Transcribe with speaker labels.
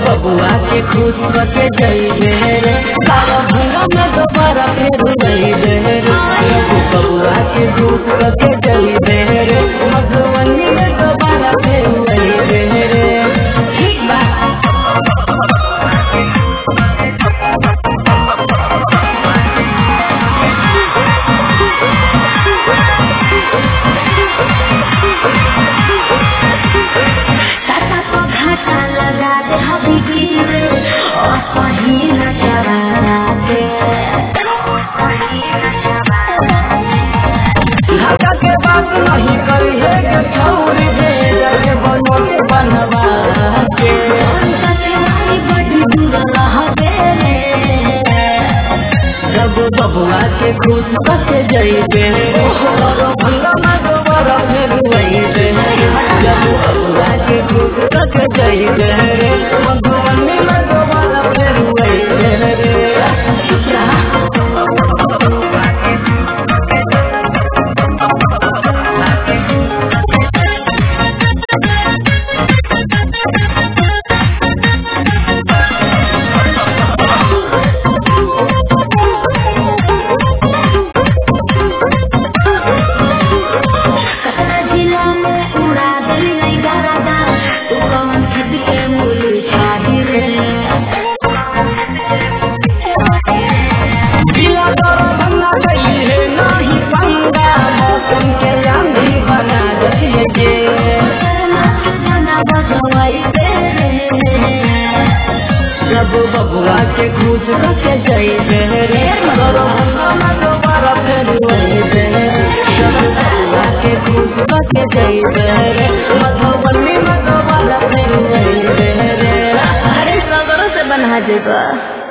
Speaker 1: बबुआ के खुश करके जइबे रे काला भंगा में दोबारा फिर जइबे रे जब बबुआ के खुश करके जइबे रे मधुबनी में दोबारा फिर जइबे रे ठीक बा। ढाका के बात नहीं करी है के छौरी दे के बनो के बनवा के जब बबुआ के खुश करके जइबे रे भंगा में दोबारा फिर जइबे जब बबुआ के खुश करके जइबे रे मधुबनी में दोबारा फिर जइबे रे। जब बबुआ के खुश करके जइबे रे भंगा में दोबारा फिर जइबे जब बबुआ के खुश करके जइबे रे मधुबनी में दोबारा फिर जइबे रे। अरे सगरों से बना जेबा।